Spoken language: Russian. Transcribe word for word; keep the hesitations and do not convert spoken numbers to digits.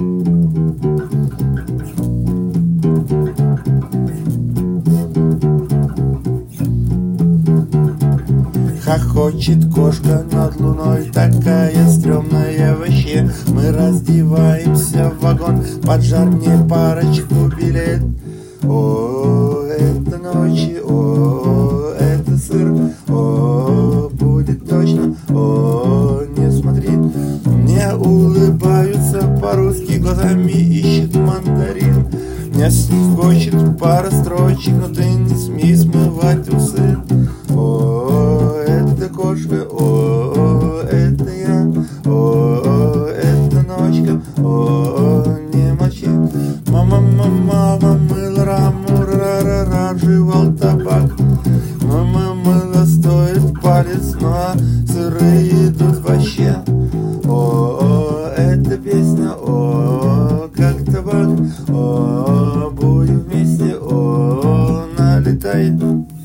Хохочет кошка над луной, такая стрёмная вообще. Мы раздеваемся в вагон, поджар мне парочку билет. О, это ночи, о, это сыр, о, будет точно, о, не смотри. Мне улыбаются по-русски, глазами ищет мандарин. Меня скочит пара строчек, но ты не смей смывать усы. О, это кошка, о, это я, о, это ночка, о, не мочи. Мама, мама, мама, мыла раму, ра-ра-ра, жевал табак. Мама, мыло стоит палец, но сырые идут вообще. О, это песня, о, как табак, о, будем вместе, о, налетай.